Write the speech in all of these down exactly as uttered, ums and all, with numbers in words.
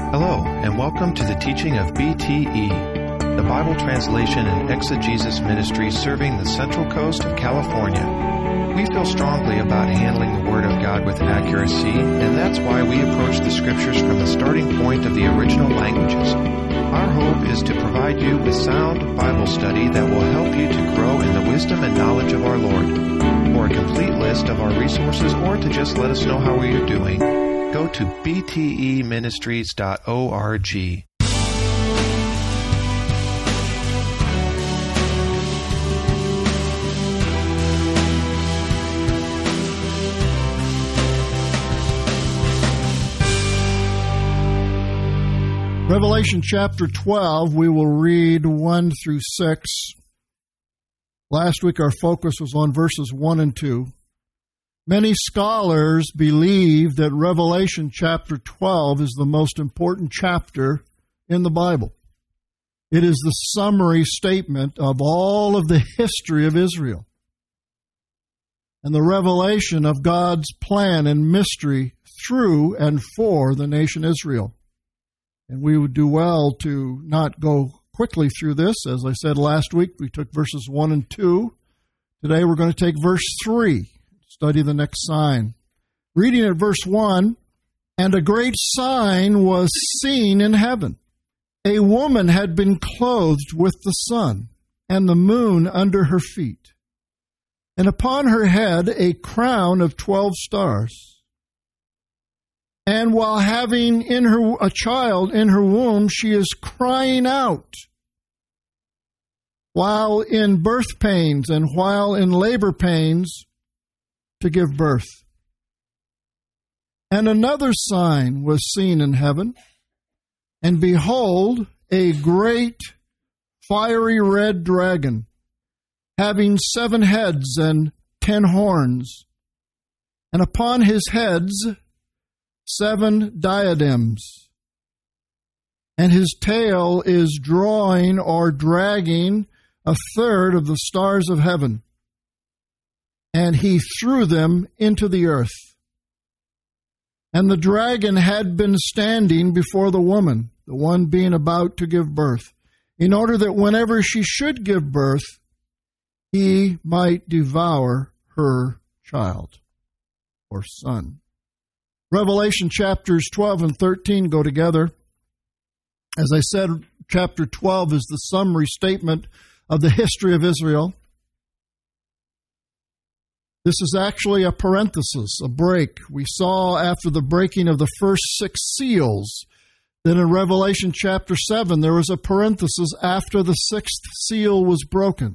Hello, and welcome to the teaching of B T E, the Bible Translation and Exegesis Ministry serving the Central Coast of California. We feel strongly about handling the Word of God with accuracy, and that's why we approach the Scriptures from the starting point of the original languages. Our hope is to provide you with sound Bible study that will help you to grow in the wisdom and knowledge of our Lord. For a complete list of our resources or to just let us know how we are doing, go to b t e ministries dot org. Revelation chapter twelve, we will read one through six. Last week our focus was on verses one and two. Many scholars believe that Revelation chapter twelve is the most important chapter in the Bible. It is the summary statement of all of the history of Israel and the revelation of God's plan and mystery through and for the nation Israel. And we would do well to not go quickly through this. As I said last week, we took verses one and two. Today we're going to take verse three. Study the next sign. Reading at verse one, "And a great sign was seen in heaven. A woman had been clothed with the sun, and the moon under her feet, and upon her head a crown of twelve stars. And while having in her a child in her womb, she is crying out, while in birth pains and while in labor pains, to give birth. And another sign was seen in heaven, and behold, a great fiery red dragon, having seven heads and ten horns, and upon his heads seven diadems. And his tail is drawing or dragging a third of the stars of heaven, and he threw them into the earth. And the dragon had been standing before the woman, the one being about to give birth, in order that whenever she should give birth, he might devour her child or son." Revelation chapters twelve and thirteen go together. As I said, chapter twelve is the summary statement of the history of Israel. This is actually a parenthesis, a break. We saw after the breaking of the first six seals that in Revelation chapter seven there was a parenthesis after the sixth seal was broken.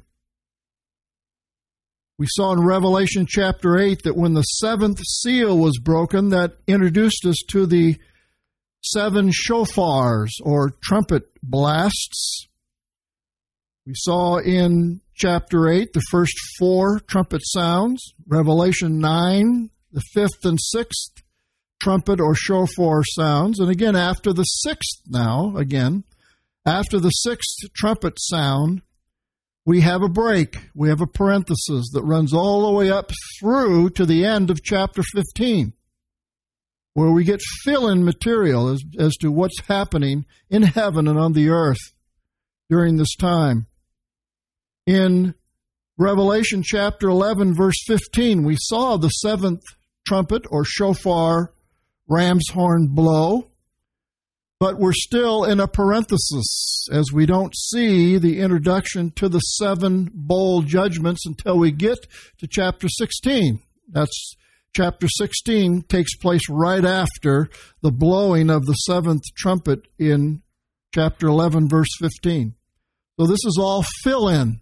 We saw in Revelation chapter eight that when the seventh seal was broken, that introduced us to the seven shofars or trumpet blasts. We saw in chapter eight the first four trumpet sounds. Revelation nine, the fifth and sixth trumpet or shofar sounds. And again, after the sixth now, again, after the sixth trumpet sound, we have a break. We have a parenthesis that runs all the way up through to the end of chapter fifteen, where we get fill-in material as, as to what's happening in heaven and on the earth during this time. In Revelation chapter eleven, verse fifteen, we saw the seventh trumpet or shofar ram's horn blow, but we're still in a parenthesis as we don't see the introduction to the seven bowl judgments until we get to chapter sixteen. That's chapter sixteen takes place right after the blowing of the seventh trumpet in chapter eleven, verse fifteen. So this is all fill-in.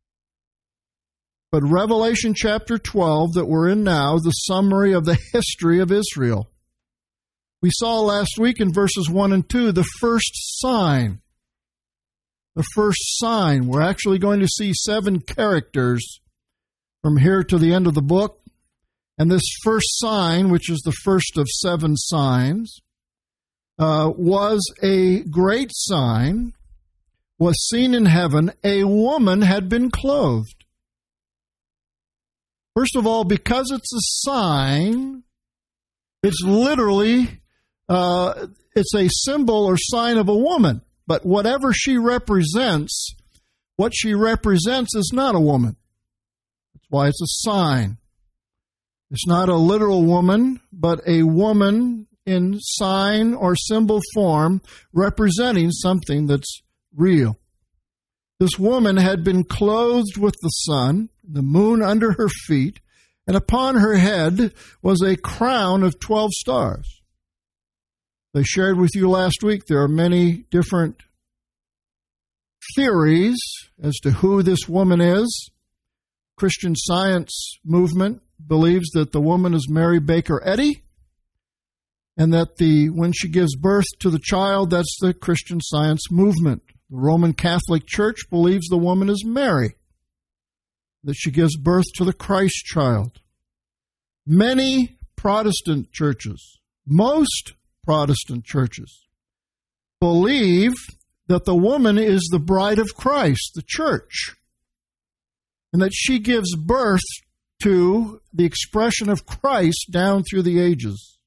But Revelation chapter twelve that we're in now, the summary of the history of Israel. We saw last week in verses one and two the first sign. The first sign. We're actually going to see seven characters from here to the end of the book. And this first sign, which is the first of seven signs, uh, was a great sign, was seen in heaven. A woman had been clothed. First of all, because it's a sign, it's literally uh, it's a symbol or sign of a woman. But whatever she represents, what she represents is not a woman. That's why it's a sign. It's not a literal woman, but a woman in sign or symbol form representing something that's real. This woman had been clothed with the sun, the moon under her feet, and upon her head was a crown of twelve stars. I shared with you last week there are many different theories as to who this woman is. Christian Science movement believes that the woman is Mary Baker Eddy, and that the when she gives birth to the child, that's the Christian Science movement. The Roman Catholic Church believes the woman is Mary, that she gives birth to the Christ child. Many Protestant churches, most Protestant churches, believe that the woman is the bride of Christ, the church, and that she gives birth to the expression of Christ down through the ages.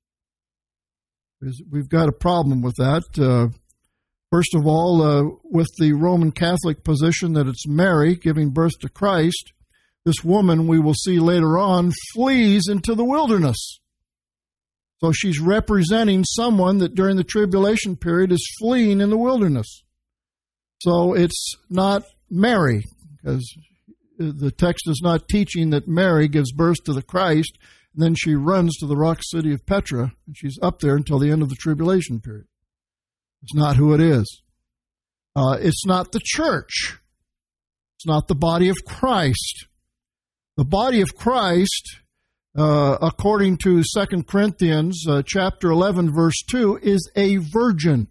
We've got a problem with that. Uh, first of all, uh, with the Roman Catholic position that it's Mary giving birth to Christ, this woman, we will see later on, flees into the wilderness. So she's representing someone that during the tribulation period is fleeing in the wilderness. So it's not Mary, because the text is not teaching that Mary gives birth to the Christ, and then she runs to the rock city of Petra, and she's up there until the end of the tribulation period. It's not who it is. Uh, it's not the church. It's not the body of Christ. The body of Christ, uh, according to Second Corinthians uh, chapter eleven, verse two, is a virgin.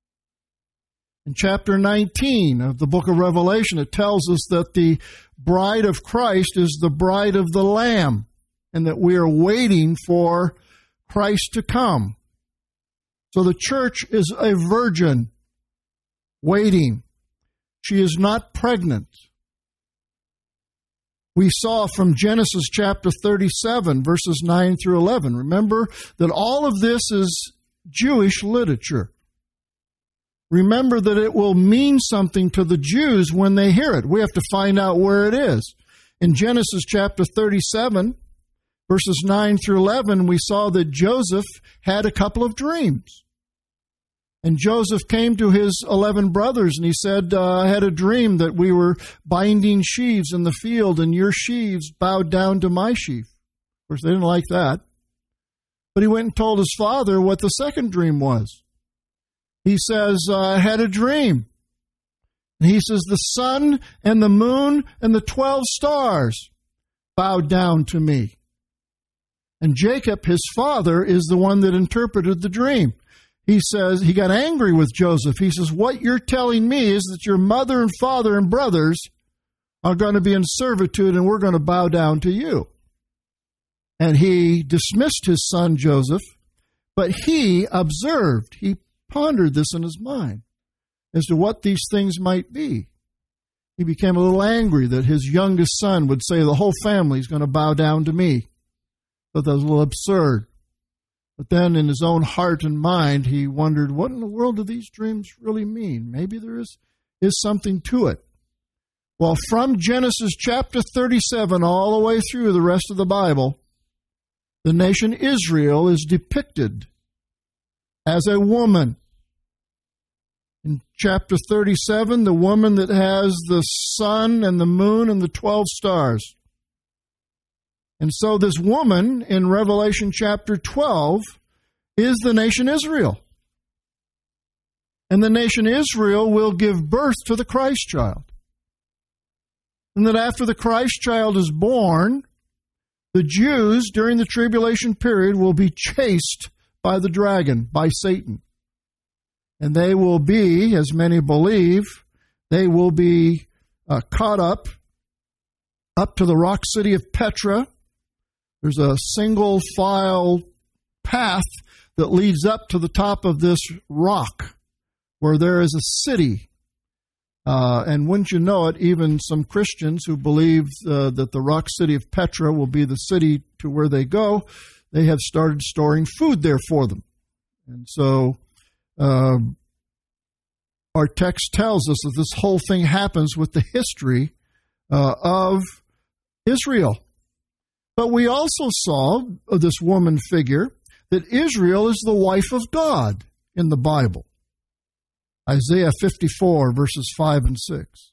In chapter nineteen of the book of Revelation, it tells us that the bride of Christ is the bride of the Lamb, and that we are waiting for Christ to come. So the church is a virgin waiting. She is not pregnant. We saw from Genesis chapter thirty-seven, verses nine through eleven. Remember that all of this is Jewish literature. Remember that it will mean something to the Jews when they hear it. We have to find out where it is. In Genesis chapter thirty-seven, verses nine through eleven, we saw that Joseph had a couple of dreams. And Joseph came to his eleven brothers and he said, uh, I had a dream that we were binding sheaves in the field and your sheaves bowed down to my sheaf. Of course, they didn't like that. But he went and told his father what the second dream was. He says, uh, I had a dream. And he says, the sun and the moon and the twelve stars bowed down to me. And Jacob, his father, is the one that interpreted the dream. He says, he got angry with Joseph. He says, what you're telling me is that your mother and father and brothers are going to be in servitude and we're going to bow down to you. And he dismissed his son Joseph, but he observed, he pondered this in his mind as to what these things might be. He became a little angry that his youngest son would say the whole family is going to bow down to me. But that was a little absurd. But then in his own heart and mind, he wondered, what in the world do these dreams really mean? Maybe there is, is something to it. Well, from Genesis chapter thirty-seven all the way through the rest of the Bible, the nation Israel is depicted as a woman. In chapter thirty-seven, the woman that has the sun and the moon and the twelve stars. And so this woman in Revelation chapter twelve is the nation Israel. And the nation Israel will give birth to the Christ child. And that after the Christ child is born, the Jews during the tribulation period will be chased by the dragon, by Satan. And they will be, as many believe, they will be uh, caught up, up to the rock city of Petra. There's a single file path that leads up to the top of this rock where there is a city. Uh, and wouldn't you know it, even some Christians who believe uh, that the rock city of Petra will be the city to where they go, they have started storing food there for them. And so uh, our text tells us that this whole thing happens with the history uh, of Israel. But we also saw uh, this woman figure that Israel is the wife of God in the Bible. Isaiah fifty-four, verses five and six.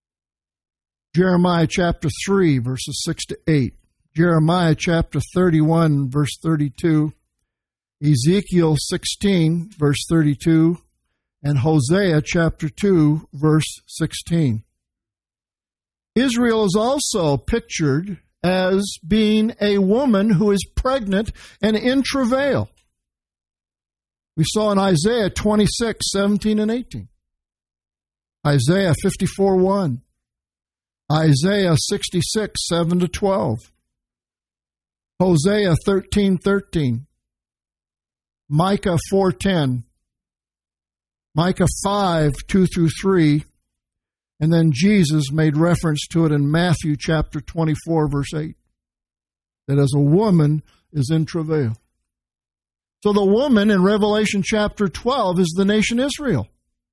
Jeremiah chapter three, verses six to eight. Jeremiah chapter thirty-one, verse thirty-two. Ezekiel sixteen, verse thirty-two. And Hosea chapter two, verse sixteen. Israel is also pictured as being a woman who is pregnant and in travail. We saw in Isaiah twenty-six, seventeen and eighteen. Isaiah fifty-four, one. Isaiah sixty-six, seven to twelve. Hosea thirteen, thirteen. Micah four, ten. Micah five, two through three. And then Jesus made reference to it in Matthew chapter twenty-four, verse eight. That as a woman is in travail. So the woman in Revelation chapter twelve is the nation Israel.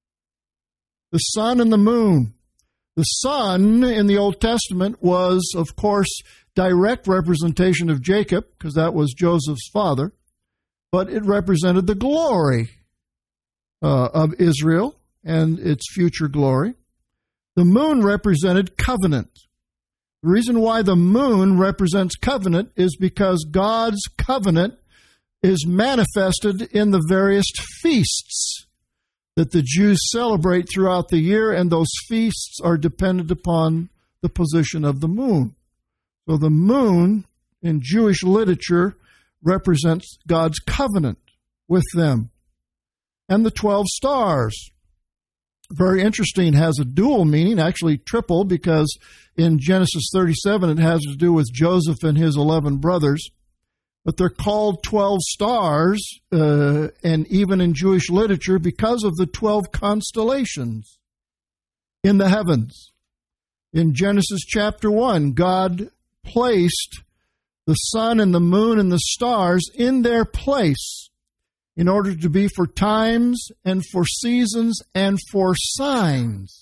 The sun and the moon. The sun in the Old Testament was, of course, direct representation of Jacob, because that was Joseph's father, but it represented the glory uh, of Israel and its future glory. The moon represented covenant. The reason why the moon represents covenant is because God's covenant is manifested in the various feasts that the Jews celebrate throughout the year, and those feasts are dependent upon the position of the moon. So the moon in Jewish literature represents God's covenant with them. And the twelve stars. Very interesting, has a dual meaning, actually triple, because in Genesis thirty-seven it has to do with Joseph and his eleven brothers. But they're called twelve stars, uh, and even in Jewish literature, because of the twelve constellations in the heavens. In Genesis chapter one, God placed the sun and the moon and the stars in their place in order to be for times and for seasons and for signs.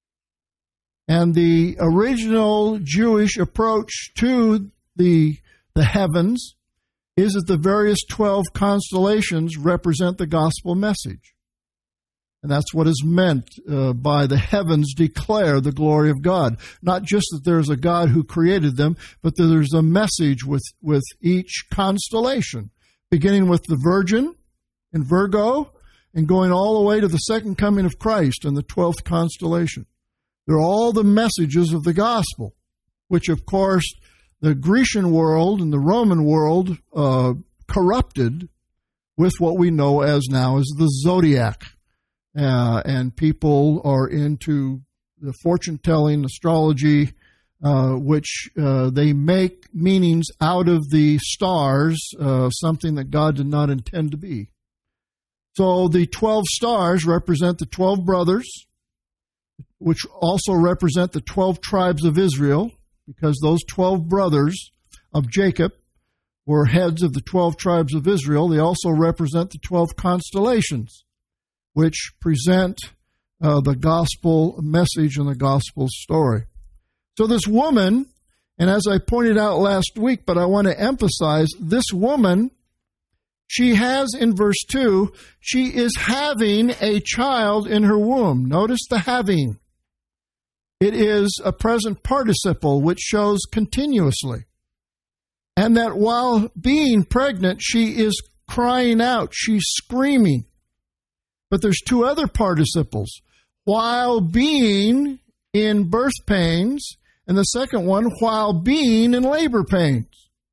And the original Jewish approach to the, the heavens is that the various twelve constellations represent the gospel message. And that's what is meant uh, by the heavens declare the glory of God. Not just that there's a God who created them, but that there's a message with, with each constellation, beginning with the Virgin in Virgo and going all the way to the second coming of Christ in the twelfth constellation. They're all the messages of the gospel, which, of course, the Grecian world and the Roman world uh, corrupted with what we know as now as the zodiac. Uh, and people are into the fortune-telling, astrology, uh, which uh, they make meanings out of the stars, uh, something that God did not intend to be. So the twelve stars represent the twelve brothers, which also represent the twelve tribes of Israel, because those twelve brothers of Jacob were heads of the twelve tribes of Israel. They also represent the twelve constellations, which present uh, the gospel message and the gospel story. So this woman, and as I pointed out last week, but I want to emphasize, this woman, she has in verse two, she is having a child in her womb. Notice the having. It is a present participle which shows continuously. And that while being pregnant, she is crying out, she's screaming. But there's two other participles. While being in birth pains, and the second one, while being in labor pains.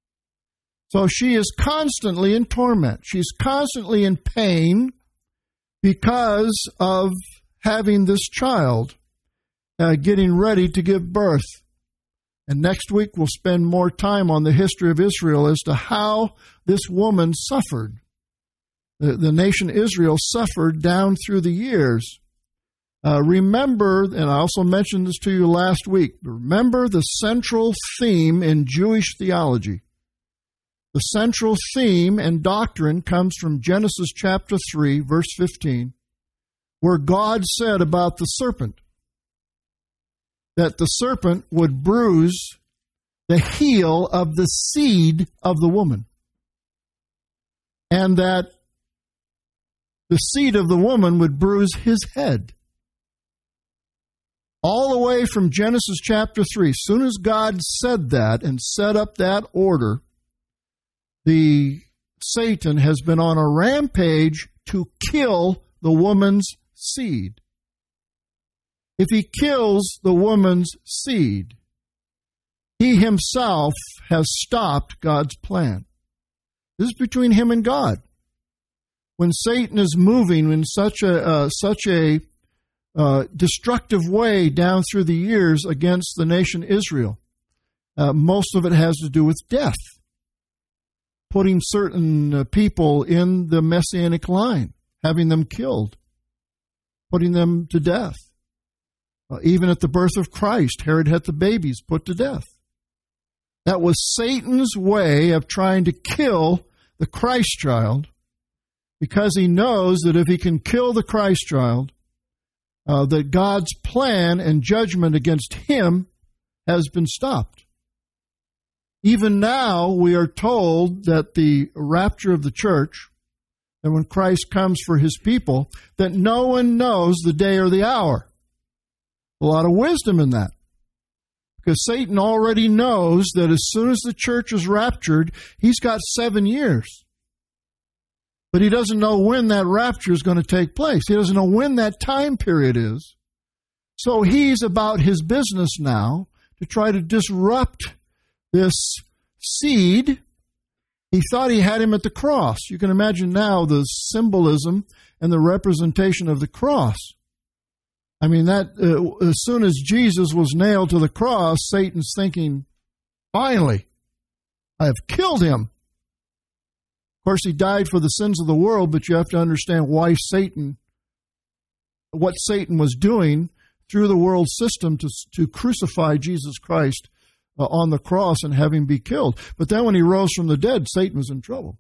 So she is constantly in torment. She's constantly in pain because of having this child, uh, getting ready to give birth. And next week we'll spend more time on the history of Israel as to how this woman suffered. The, the nation Israel suffered down through the years. Uh, remember, and I also mentioned this to you last week, remember the central theme in Jewish theology. The central theme and doctrine comes from Genesis chapter three, verse fifteen, where God said about the serpent that the serpent would bruise the heel of the seed of the woman, and that the seed of the woman would bruise his head. All the way from Genesis chapter three, as soon as God said that and set up that order, the Satan has been on a rampage to kill the woman's seed. If he kills the woman's seed, he himself has stopped God's plan. This is between him and God. When Satan is moving in such a uh, such a uh, destructive way down through the years against the nation Israel, uh, most of it has to do with death. Putting certain uh, people in the Messianic line, having them killed, putting them to death. Uh, even at the birth of Christ, Herod had the babies put to death. That was Satan's way of trying to kill the Christ child, because he knows that if he can kill the Christ child, uh, that God's plan and judgment against him has been stopped. Even now, we are told that the rapture of the church, and when Christ comes for his people, that no one knows the day or the hour. A lot of wisdom in that. Because Satan already knows that as soon as the church is raptured, he's got seven years. But he doesn't know when that rapture is going to take place. He doesn't know when that time period is. So he's about his business now to try to disrupt this seed. He thought he had him at the cross. You can imagine now the symbolism and the representation of the cross. I mean, that uh, as soon as Jesus was nailed to the cross, Satan's thinking, finally, I have killed him. Of course, he died for the sins of the world, but you have to understand why Satan, what Satan was doing through the world system to, to crucify Jesus Christ uh, on the cross and have him be killed. But then when he rose from the dead, Satan was in trouble.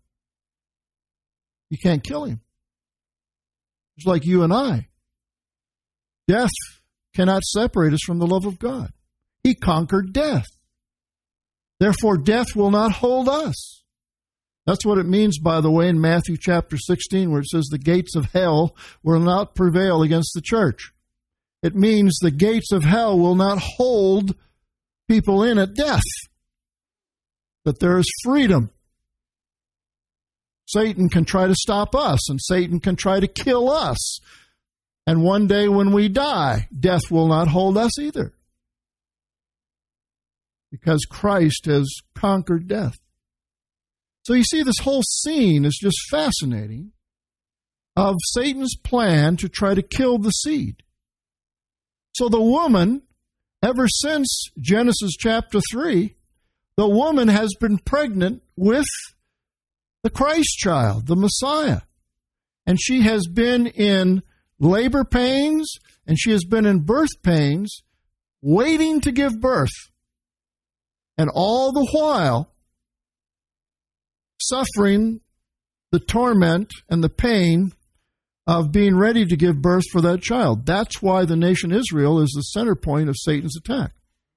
You can't kill him. It's like you and I. Death cannot separate us from the love of God. He conquered death. Therefore, death will not hold us. That's what it means, by the way, in Matthew chapter sixteen, where it says the gates of hell will not prevail against the church. It means the gates of hell will not hold people in at death. That there is freedom. Satan can try to stop us, and Satan can try to kill us. And one day when we die, death will not hold us either. Because Christ has conquered death. So you see, this whole scene is just fascinating of Satan's plan to try to kill the seed. So the woman, ever since Genesis chapter three, the woman has been pregnant with the Christ child, the Messiah. And she has been in labor pains, and she has been in birth pains, waiting to give birth. And all the while, suffering the torment and the pain of being ready to give birth for that child. That's why the nation Israel is the center point of Satan's attack.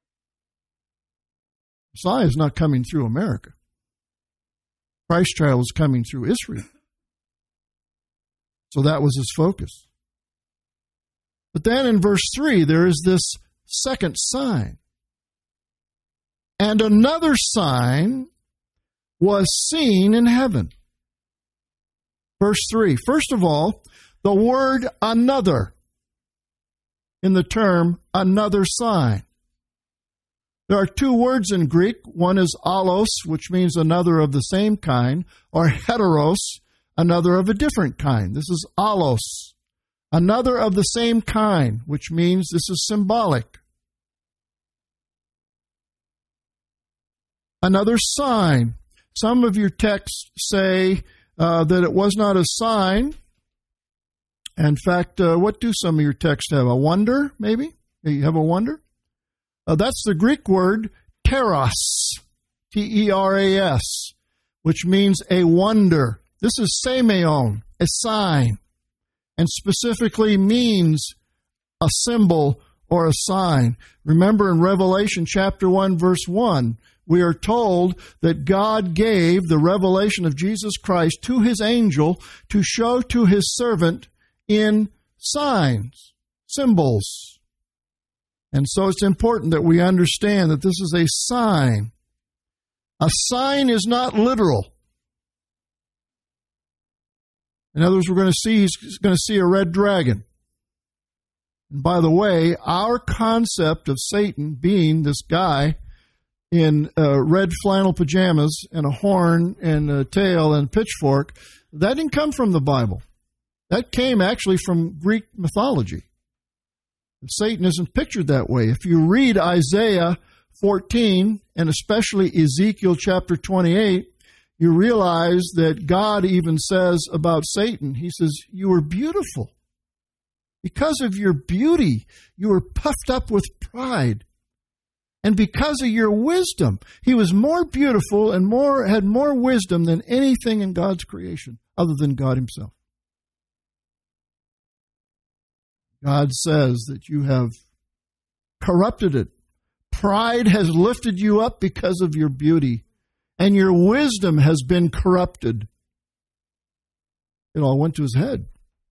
Messiah is not coming through America. Christ child is coming through Israel. So that was his focus. But then in verse three, there is this second sign. And another sign was seen in heaven. Verse three. First of all, the word another in the term another sign. There are two words in Greek. One is allos, which means another of the same kind, or heteros, another of a different kind. This is allos, another of the same kind, which means this is symbolic. Another sign. Some of your texts say uh, that it was not a sign. In fact, uh, what do some of your texts have? A wonder, maybe? You have a wonder? Uh, that's the Greek word teras, T E R A S, which means a wonder. This is semeion, a sign, and specifically means a symbol or a sign. Remember in Revelation chapter one, verse one, we are told that God gave the revelation of Jesus Christ to his angel to show to his servant in signs, symbols. And so it's important that we understand that this is a sign. A sign is not literal. In other words, we're going to see, he's going to see a red dragon. And by the way, our concept of Satan being this guy in uh, red flannel pajamas and a horn and a tail and pitchfork, that didn't come from the Bible. That came actually from Greek mythology. Satan isn't pictured that way. If you read Isaiah fourteen, and especially Ezekiel chapter twenty-eight, you realize that God even says about Satan, he says, you are beautiful. Because of your beauty, you were puffed up with pride. And because of your wisdom, he was more beautiful and more had more wisdom than anything in God's creation, other than God himself. God says that you have corrupted it. Pride has lifted you up because of your beauty, and your wisdom has been corrupted. It all went to his head.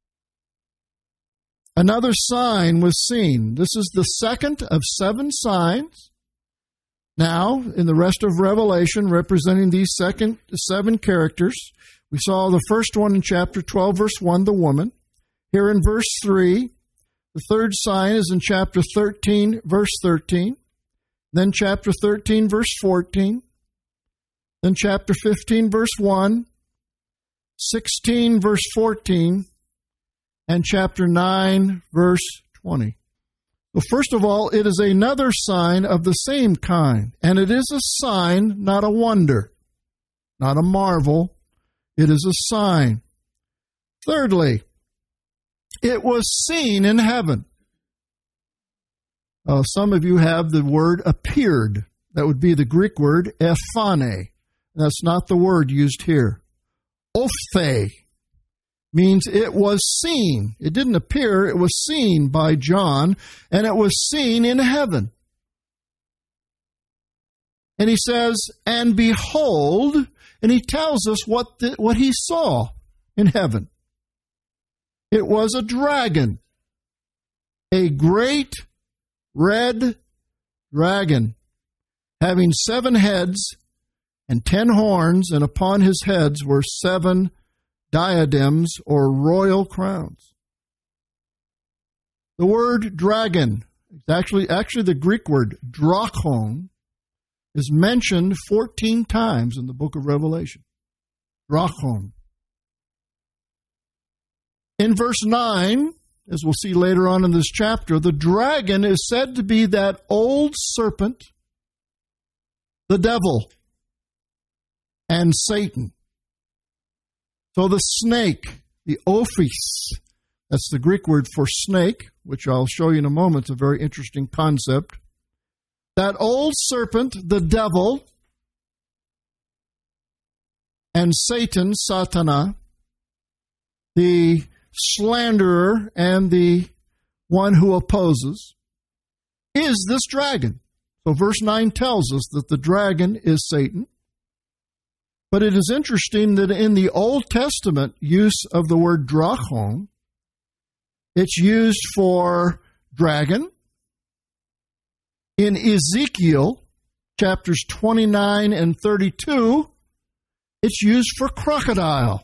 Another sign was seen. This is the second of seven signs. Now, in the rest of Revelation, representing these second seven characters, we saw the first one in chapter twelve, verse one, the woman. Here in verse three, the third sign is in chapter thirteen, verse thirteen. Then chapter thirteen, verse fourteen. Then chapter fifteen, verse one. sixteen, verse fourteen. And chapter nine, verse twenty. Well, first of all, it is another sign of the same kind. And it is a sign, not a wonder, not a marvel. It is a sign. Thirdly, it was seen in heaven. Uh, some of you have the word appeared. That would be the Greek word ephane. That's not the word used here. Ophthe means it was seen. It didn't appear, it was seen by John, and it was seen in heaven. And he says, and behold, and he tells us what the, what he saw in heaven. It was a dragon, a great red dragon, having seven heads and ten horns, and upon his heads were seven diadems or royal crowns. The word dragon, actually, actually the Greek word drachon, is mentioned fourteen times in the book of Revelation. Drachon. In verse nine, as we'll see later on in this chapter, the dragon is said to be that old serpent, the devil, and Satan. So the snake, the ophis, that's the Greek word for snake, which I'll show you in a moment. It's a very interesting concept. That old serpent, the devil, and Satan, Satana, the slanderer and the one who opposes, is this dragon. So verse nine tells us that the dragon is Satan. But it is interesting that in the Old Testament use of the word drachon, it's used for dragon. In Ezekiel, chapters twenty-nine and thirty-two, it's used for crocodile.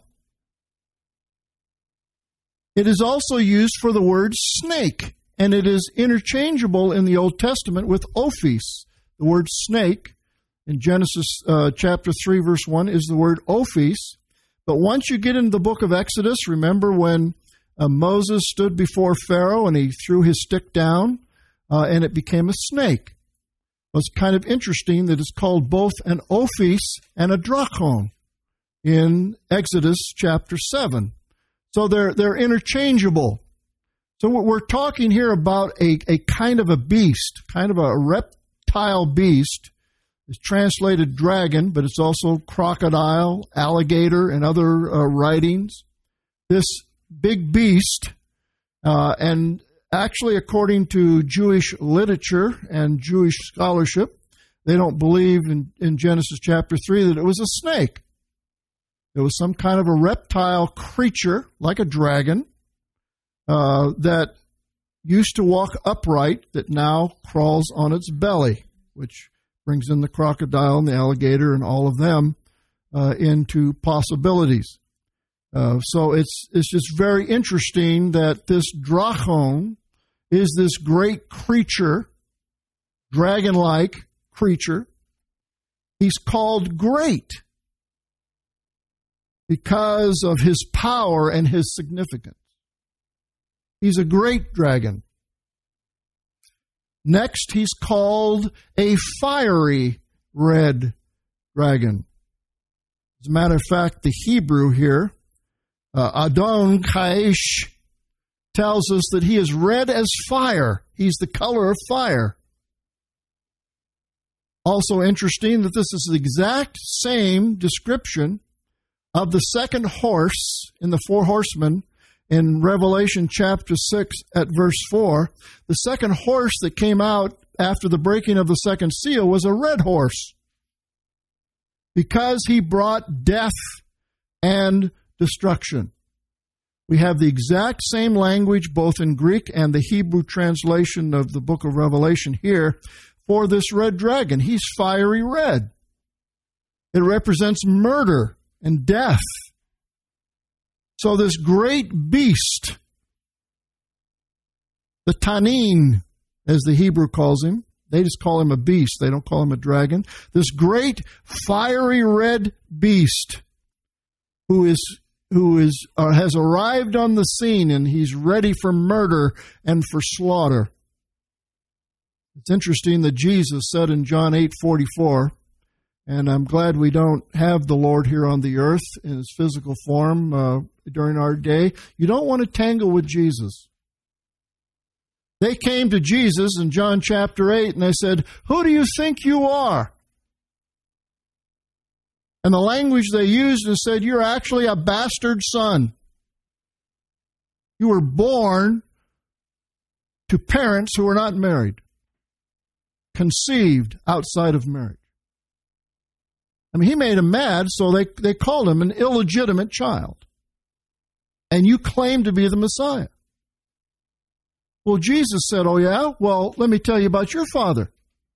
It is also used for the word snake, and it is interchangeable in the Old Testament with ophis. The word snake in Genesis uh, chapter three, verse one, is the word ophis. But once you get into the book of Exodus, remember when uh, Moses stood before Pharaoh and he threw his stick down uh, and it became a snake. Well, it's kind of interesting that it's called both an ophis and a drachon in Exodus chapter seven. So they're, they're interchangeable. So we're talking here about a, a kind of a beast, kind of a reptile beast It's translated dragon, but it's also crocodile, alligator, and other uh, writings. This big beast, uh, and actually according to Jewish literature and Jewish scholarship, they don't believe in, in Genesis chapter three that it was a snake. It was some kind of a reptile creature, like a dragon, uh, that used to walk upright, that now crawls on its belly, which brings in the crocodile and the alligator and all of them uh, into possibilities. Uh, so it's it's just very interesting that this drachon is this great creature, dragon-like creature. He's called great because of his power and his significance. He's a great dragon. Next, he's called a fiery red dragon. As a matter of fact, the Hebrew here, uh, Adon Kaish, tells us that he is red as fire. He's the color of fire. Also interesting that this is the exact same description of the second horse in the four horsemen in Revelation chapter six at verse four. The second horse that came out after the breaking of the second seal was a red horse, because he brought death and destruction. We have the exact same language both in Greek and the Hebrew translation of the book of Revelation here for this red dragon. He's fiery red. It represents murder and death. So this great beast, the Tanin, as the Hebrew calls him, they just call him a beast, they don't call him a dragon. This great fiery red beast who is who is uh, has arrived on the scene, and he's ready for murder and for slaughter. It's interesting that Jesus said in John eight forty-four, and I'm glad we don't have the Lord here on the earth in his physical form uh, during our day. You don't want to tangle with Jesus. They came to Jesus in John chapter eight and they said, "Who do you think you are?" And the language they used is said, "You're actually a bastard son. You were born to parents who were not married, conceived outside of marriage." I mean, he made him mad, so they, they called him an illegitimate child. And you claim to be the Messiah. Well, Jesus said, "Oh yeah? Well, let me tell you about your father."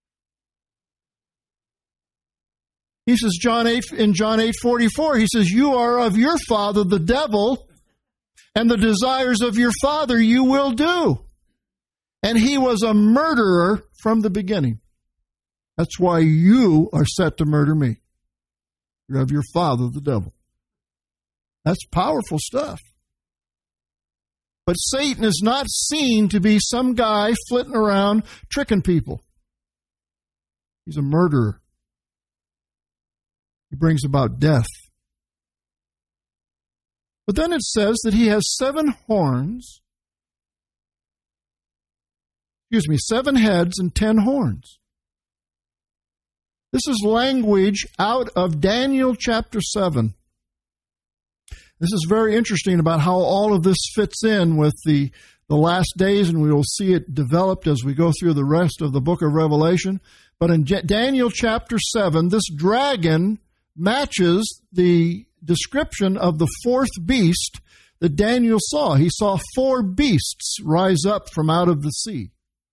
He says, John eight, in John eight forty-four, he says, "You are of your father, the devil, and the desires of your father you will do. And he was a murderer from the beginning. That's why you are set to murder me. You're of your father, the devil." That's powerful stuff. But Satan is not seen to be some guy flitting around tricking people. He's a murderer. He brings about death. But then it says that he has seven horns, excuse me, seven heads and ten horns. This is language out of Daniel chapter seven. This is very interesting about how all of this fits in with the, the last days, and we will see it developed as we go through the rest of the book of Revelation. But in Je- Daniel chapter seven, this dragon matches the description of the fourth beast that Daniel saw. He saw four beasts rise up from out of the sea.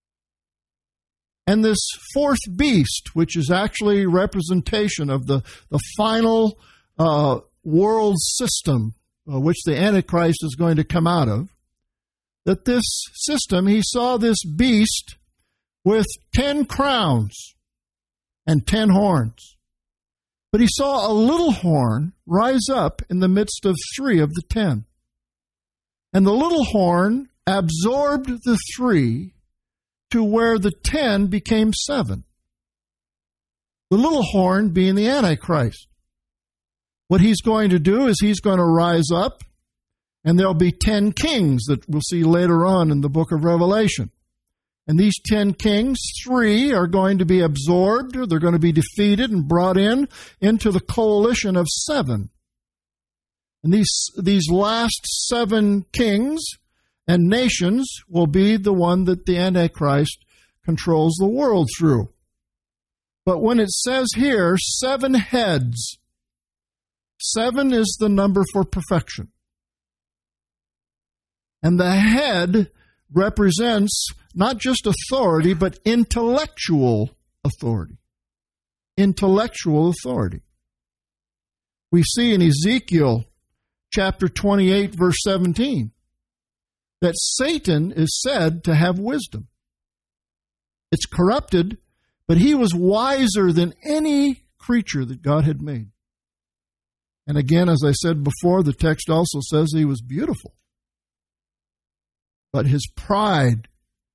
And this fourth beast, which is actually representation of the, the final uh, world system uh, which the Antichrist is going to come out of, that this system, he saw this beast with ten crowns and ten horns. But he saw a little horn rise up in the midst of three of the ten. And the little horn absorbed the three to where the ten became seven. The little horn being the Antichrist. What he's going to do is he's going to rise up, and there'll be ten kings that we'll see later on in the book of Revelation. And these ten kings, three are going to be absorbed, or they're going to be defeated and brought in into the coalition of seven. And these, these last seven kings and nations will be the one that the Antichrist controls the world through. But when it says here, seven heads, seven is the number for perfection. And the head represents not just authority, but intellectual authority. Intellectual authority. We see in Ezekiel chapter twenty-eight, verse seventeen, that Satan is said to have wisdom. It's corrupted, but he was wiser than any creature that God had made. And again, as I said before, the text also says he was beautiful. But his pride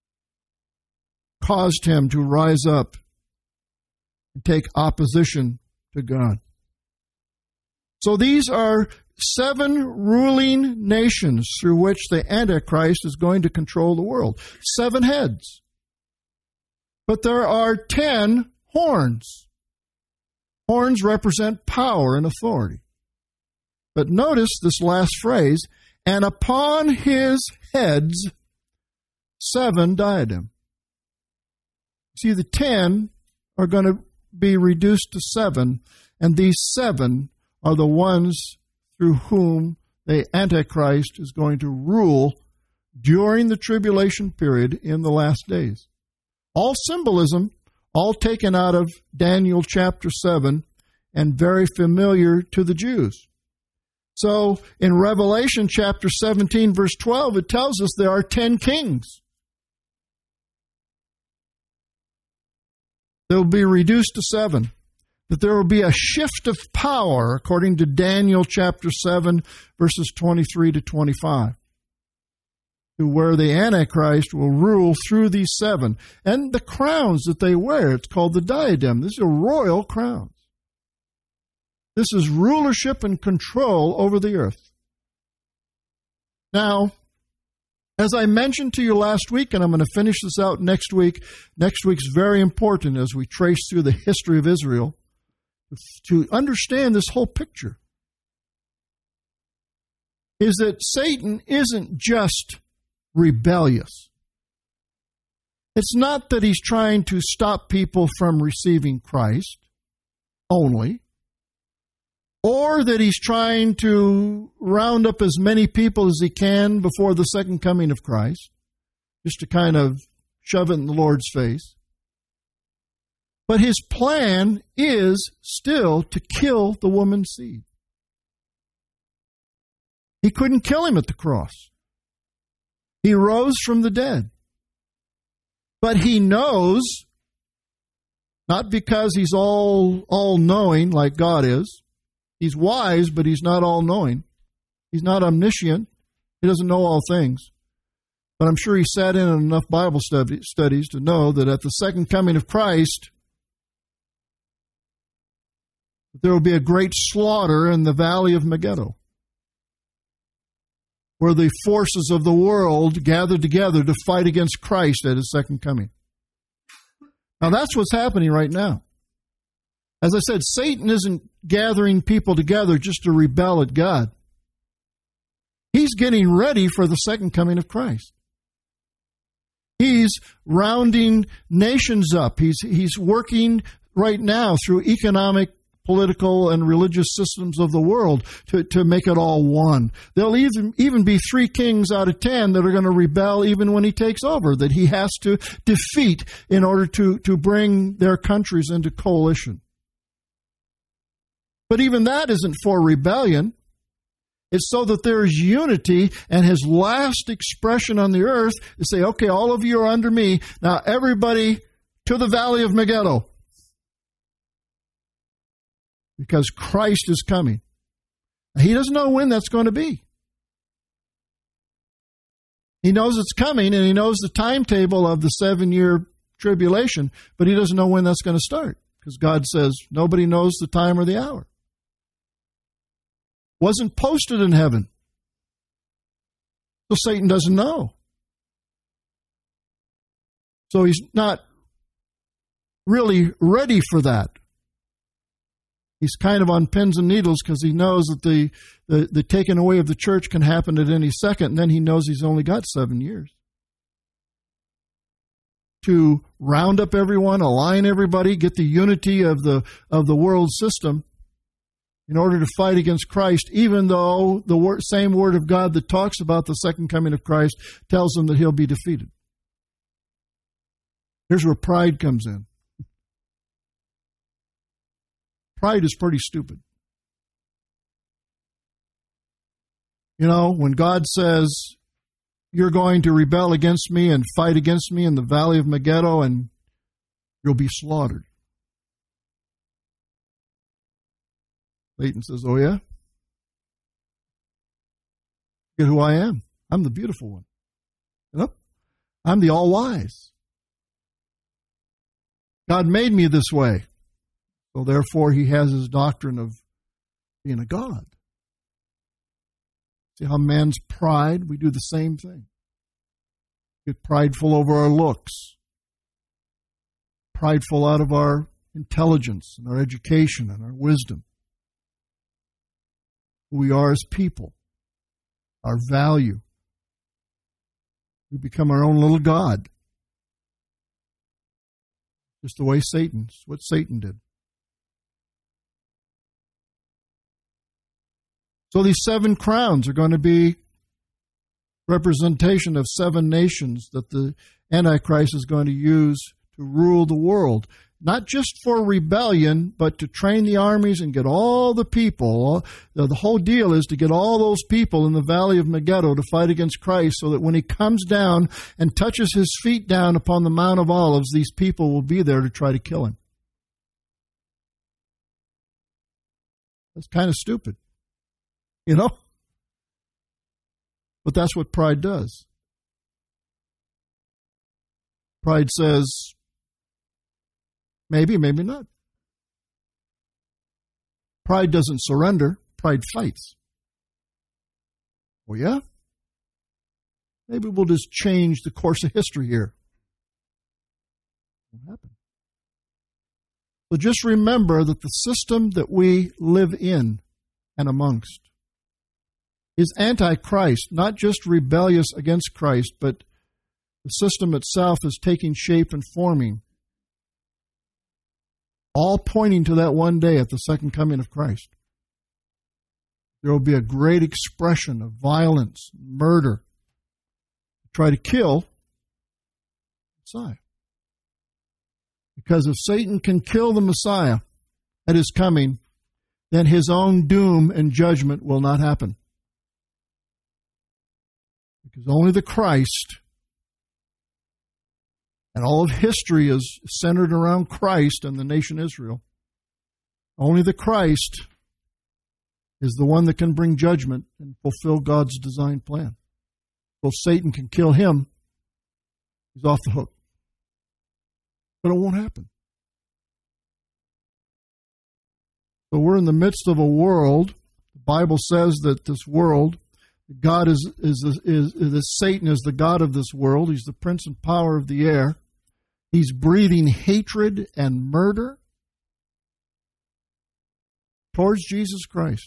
caused him to rise up and take opposition to God. So these are seven ruling nations through which the Antichrist is going to control the world. Seven heads. But there are ten horns. Horns represent power and authority. But notice this last phrase, and upon his heads seven diadem. See, the ten are going to be reduced to seven, and these seven are the ones through whom the Antichrist is going to rule during the tribulation period in the last days. All symbolism, all taken out of Daniel chapter seven and very familiar to the Jews. So in Revelation chapter seventeen, verse twelve, it tells us there are ten kings. They will be reduced to seven. That there will be a shift of power, according to Daniel chapter seven, verses twenty-three to twenty-five, to where the Antichrist will rule through these seven. And the crowns that they wear, it's called the diadem. These are royal crowns. This is rulership and control over the earth. Now, as I mentioned to you last week, and I'm going to finish this out next week, next week's very important as we trace through the history of Israel, to understand this whole picture, is that Satan isn't just rebellious. It's not that he's trying to stop people from receiving Christ only, or that he's trying to round up as many people as he can before the second coming of Christ, just to kind of shove it in the Lord's face. But his plan is still to kill the woman's seed. He couldn't kill him at the cross. He rose from the dead. But he knows, not because he's all all-knowing like God is. He's wise, but he's not all-knowing. He's not omniscient. He doesn't know all things. But I'm sure he sat in enough Bible studies to know that at the second coming of Christ, there will be a great slaughter in the valley of Megiddo, where the forces of the world gather together to fight against Christ at his second coming. Now that's what's happening right now. As I said, Satan isn't gathering people together just to rebel at God. He's getting ready for the second coming of Christ. He's rounding nations up. He's, he's working right now through economic, political, and religious systems of the world to, to make it all one. There'll even, even be three kings out of ten that are going to rebel even when he takes over, that he has to defeat in order to, to bring their countries into coalition. But even that isn't for rebellion. It's so that there is unity, and his last expression on the earth is say, okay, all of you are under me. Now everybody to the valley of Megiddo. Because Christ is coming. He doesn't know when that's going to be. He knows it's coming, and he knows the timetable of the seven-year tribulation, but he doesn't know when that's going to start. Because God says nobody knows the time or the hour. Wasn't posted in heaven. So Satan doesn't know. So he's not really ready for that. He's kind of on pins and needles because he knows that the, the, the taking away of the church can happen at any second, and then he knows he's only got seven years. To round up everyone, align everybody, get the unity of the of the world system in order to fight against Christ, even though the word, same word of God that talks about the second coming of Christ tells them that he'll be defeated. Here's where pride comes in. Pride is pretty stupid. You know, when God says, you're going to rebel against me and fight against me in the valley of Megiddo, and you'll be slaughtered. Satan says, oh yeah? Look at who I am. I'm the beautiful one. You know? I'm the all-wise. God made me this way. So therefore, he has his doctrine of being a God. See how man's pride, we do the same thing. Get prideful over our looks. Prideful out of our intelligence and our education and our wisdom. Who we are as people. Our value. We become our own little God. Just the way Satan's, what Satan did. So these seven crowns are going to be representation of seven nations that the Antichrist is going to use to rule the world. Not just for rebellion, but to train the armies and get all the people. The whole deal is to get all those people in the valley of Megiddo to fight against Christ so that when he comes down and touches his feet down upon the Mount of Olives, these people will be there to try to kill him. That's kind of stupid. You know? But that's what pride does. Pride says, maybe, maybe not. Pride doesn't surrender. Pride fights. Oh, yeah? Maybe we'll just change the course of history here. What happened? So just remember that the system that we live in and amongst is anti-Christ, not just rebellious against Christ, but the system itself is taking shape and forming, all pointing to that one day at the second coming of Christ. There will be a great expression of violence, murder, to try to kill Messiah. Because if Satan can kill the Messiah at his coming, then his own doom and judgment will not happen. Because only the Christ, and all of history is centered around Christ and the nation Israel. Only the Christ is the one that can bring judgment and fulfill God's design plan. So if Satan can kill him, he's off the hook. But it won't happen. So we're in the midst of a world. The Bible says that this world, God is, is, is, is, is Satan is the God of this world. He's the prince and power of the air. He's breathing hatred and murder towards Jesus Christ.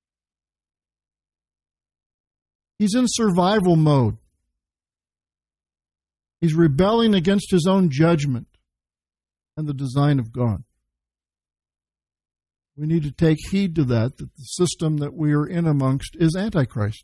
He's in survival mode. He's rebelling against his own judgment and the design of God. We need to take heed to that, that the system that we are in amongst is Antichrist.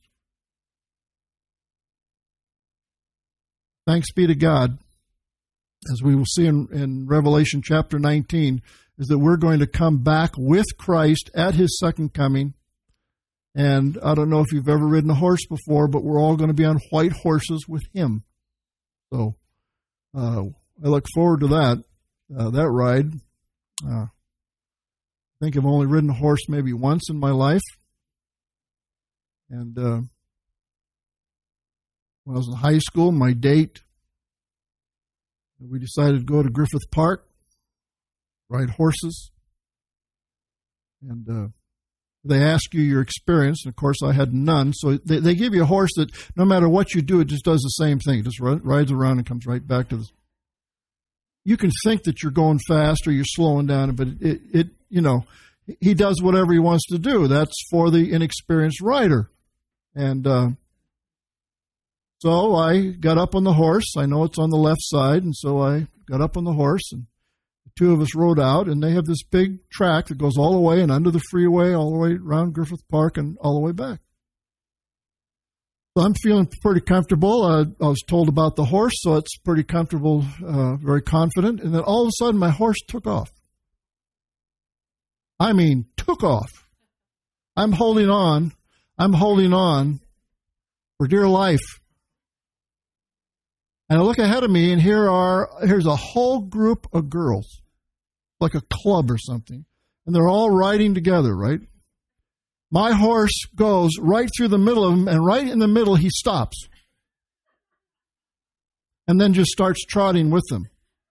Thanks be to God, as we will see in, in Revelation chapter nineteen, is that we're going to come back with Christ at his second coming. And I don't know if you've ever ridden a horse before, but we're all going to be on white horses with him. So uh, I look forward to that, uh, that ride. Uh, I think I've only ridden a horse maybe once in my life. And uh, when I was in high school, my date, we decided to go to Griffith Park, ride horses. And uh, they ask you your experience. And, of course, I had none. So they, they give you a horse that no matter what you do, it just does the same thing. It just rides around and comes right back to the you can think that you're going fast or you're slowing down, but it, it, you know, he does whatever he wants to do. That's for the inexperienced rider. And uh, so I got up on the horse. I know it's on the left side, and so I got up on the horse, and the two of us rode out, and they have this big track that goes all the way and under the freeway, all the way around Griffith Park and all the way back. So I'm feeling pretty comfortable. Uh, I was told about the horse, so it's pretty comfortable, uh, very confident. And then all of a sudden, my horse took off. I mean, took off. I'm holding on. I'm holding on for dear life. And I look ahead of me, and here are here's a whole group of girls, like a club or something, and they're all riding together, right? My horse goes right through the middle of them, and right in the middle, he stops. And then just starts trotting with them.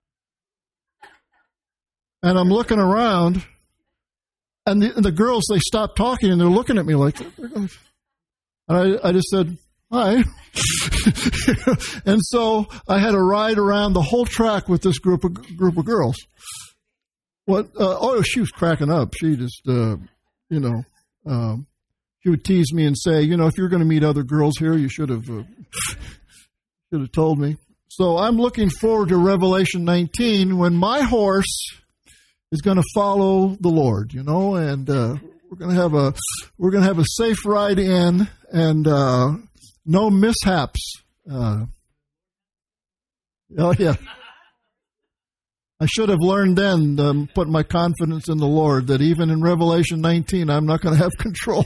And I'm looking around, and the, and the girls, they stop talking, and they're looking at me like, and I, I just said, hi. And so I had a ride around the whole track with this group of group of girls. What? Uh, oh, she was cracking up. She just, uh, you know, um, she would tease me and say, you know, if you're going to meet other girls here, you should have uh, should have told me. So I'm looking forward to Revelation nineteen when my horse is going to follow the Lord, you know, and uh, we're going to have a we're going to have a safe ride in and uh, no mishaps. Uh, oh yeah. I should have learned then, um, put my confidence in the Lord, that even in Revelation nineteen, I'm not going to have control.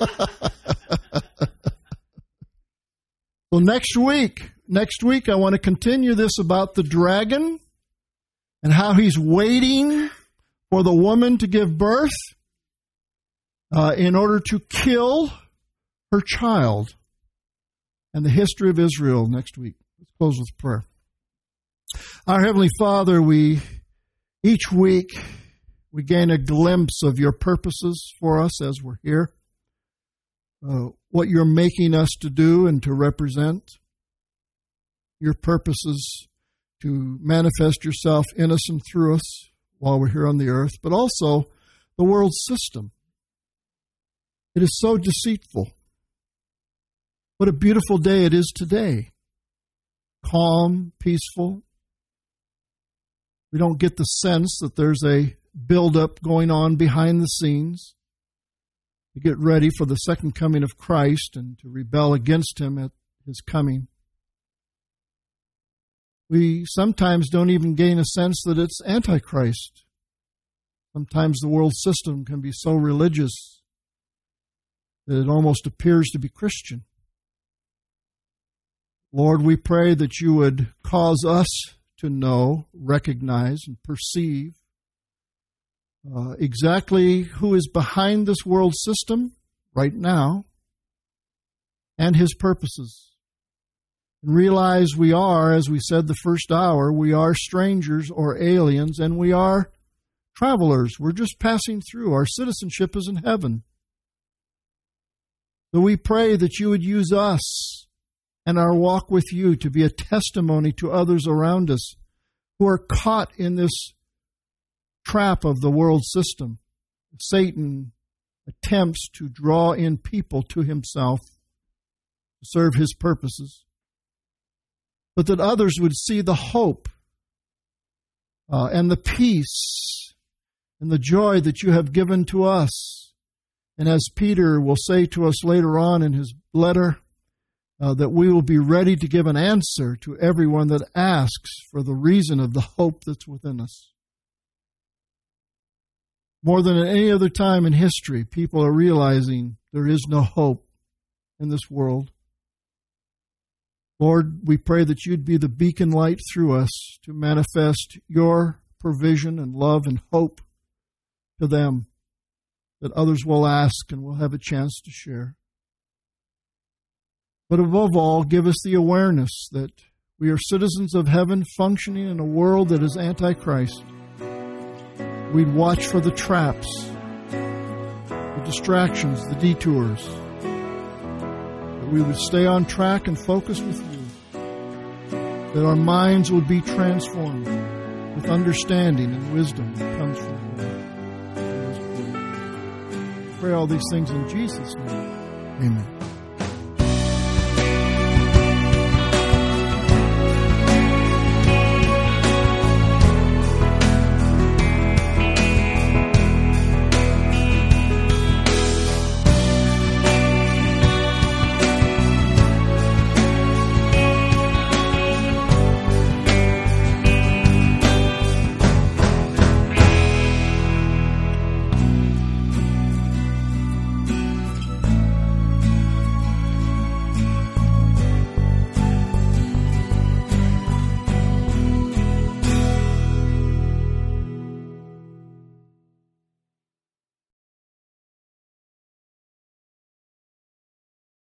So next week, next week, I want to continue this about the dragon and how he's waiting for the woman to give birth uh, in order to kill her child, and the history of Israel next week. Let's close with prayer. Our Heavenly Father, we each week we gain a glimpse of your purposes for us as we're here, uh, what you're making us to do and to represent, your purposes to manifest yourself in us and through us while we're here on the earth, but also the world system. It is so deceitful. What a beautiful day it is today. Calm, peaceful. We don't get the sense that there's a buildup going on behind the scenes to get ready for the second coming of Christ and to rebel against him at his coming. We sometimes don't even gain a sense that it's Antichrist. Sometimes the world system can be so religious that it almost appears to be Christian. Lord, we pray that you would cause us to know, recognize, and perceive uh, exactly who is behind this world system right now and his purposes. And realize we are, as we said the first hour, we are strangers or aliens, and we are travelers. We're just passing through. Our citizenship is in heaven. So we pray that you would use us and our walk with you to be a testimony to others around us who are caught in this trap of the world system. Satan attempts to draw in people to himself to serve his purposes, but that others would see the hope uh, and the peace and the joy that you have given to us. And as Peter will say to us later on in his letter, Uh, that we will be ready to give an answer to everyone that asks for the reason of the hope that's within us. More than at any other time in history, people are realizing there is no hope in this world. Lord, we pray that you'd be the beacon light through us to manifest your provision and love and hope to them, that others will ask and will have a chance to share. But above all, give us the awareness that we are citizens of heaven functioning in a world that is Antichrist. We'd watch for the traps, the distractions, the detours. That we would stay on track and focus with you. That our minds would be transformed. with understanding and wisdom that comes from the Lord. Pray all these things in Jesus' name. Amen.